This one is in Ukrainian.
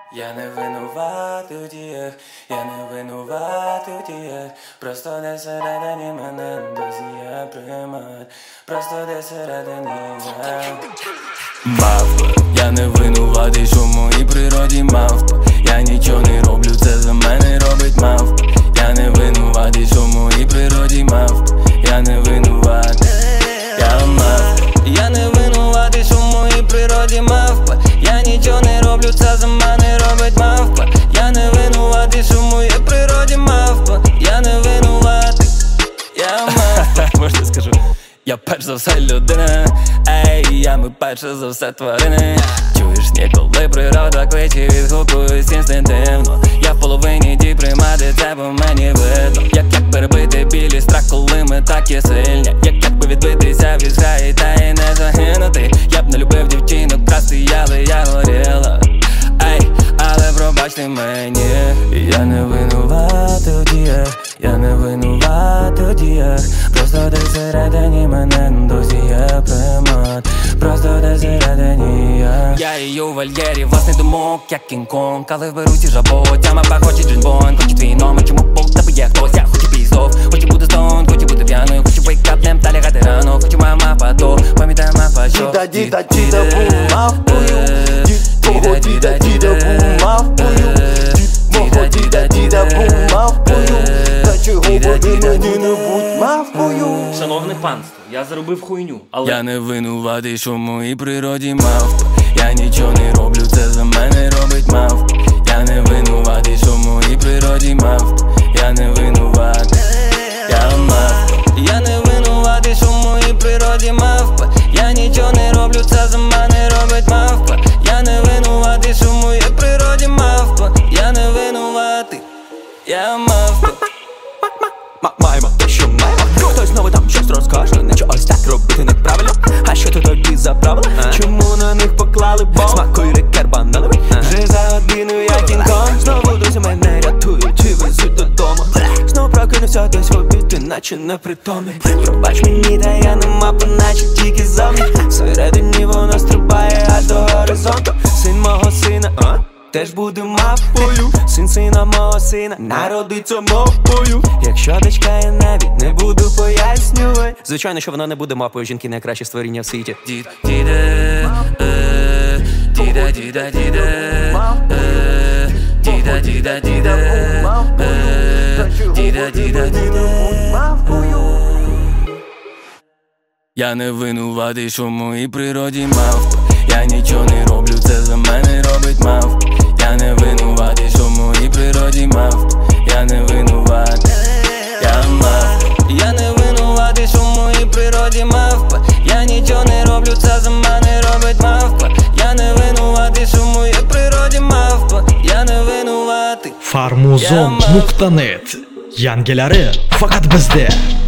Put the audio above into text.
Я не винуватий у діях, я не винуватий у діях. Просто десь всередині мене досі є примат. Просто десь всередині я мавпа. Я не винуватий, що в моїй природі мавпа. Я нічого не роблю, це за мене робить мавпа. Я не винуватий, що в моїй природі мавпа. Я не винуватий, я мавпа. Я не винуватий, що в моїй природі мавпа. Я нічого не роблю, це за мене робить мавпа. Я не винуватий, що в моїй природі мавпа. Я не винуватий, я мавпа. Можна скажу, я перш за все людина. Ей, я ми перш за все тварини. Чуєш, ніколи природа кличе, відгукуюсь інстинктивно. Я в половині дій приймати це, бо мені видно. Як перебити білі страх, коли ми такі сильні. Як би відбитися від зграї та й не загинути. Я б не любив дівчинок красти, але я горіла. Ей, але пробачте мені. Я не винуватий у діях, я не винуватий у діях. Просто десь всередині мене досі є примат. Просто десь всередині я її у вольєрі, власний думок, як Кінг-Конг. Але вберуть і жабо, тяма хоче джинбон. Хоче твій номер, чому пол тебе є хтось. Я хочу піздов, хочу бути стон, хочу бути п'яною. Хочу вейкапнем та лягати рано. Хочу моя мапа, то пам'ятай мапа, що Діда був мавпою. Твого діда був мавпою. Твого діда був мавпою. Та чого ви мені не будь мавпою? Шановне панство, я заробив хуйню, але я не винуватий, що в моїй природі мавпа. Я нічого не роблю, це за мене робить мавпа. Я не винуватий, що в моїй природі мавпа. Я не винуватий, я мавпа. Я не винуватий, що в моїй природі мавпа. Я нічого не роблю, це за мене робить мавпа. Я не винуватий, що в моїй природі мавпа. Я не винуватий, я мавпа. Маємо те, що маємо. Хтось знову там щось розкаже, наче ось так робити неправильно. А що то тобі за правила? Чому на них поклали бомб? Смакуй рекер банановий. Вже за годину я Кінг-Конг. Знову друзі мене рятують і везуть додому. Знов прокинувся десь в обід, ти наче непритомний. Пробач мені, та я не мапа, наче тільки зовні. Всередині вона стрибає аж до горизонту. Син мого сина, теж буде мавпою. Син сина мого сина народиться мавпою. Якщо дочка є навіть, не буду пояснювати. Звичайно, що вона не буде мавпою, жінки найкраще створіння в світі. Діда, діда, діда, діда, діда, діда, діда, діда. Я не винуватий, що в моїй природі мавпа. Я нічого не роблю, це за мене робить мавпа. Я не винуватий, що в моїй природі мавпа. Я не винуватий, я мавпа. Я не винуватий, що в моїй природі мавпа. Я нічого не роблю, це за мене робить мавпа. Я не винуватий, що в моїй природі мавпа. Я не винуватий. Farmuzon.net Yangileri fakat bizde.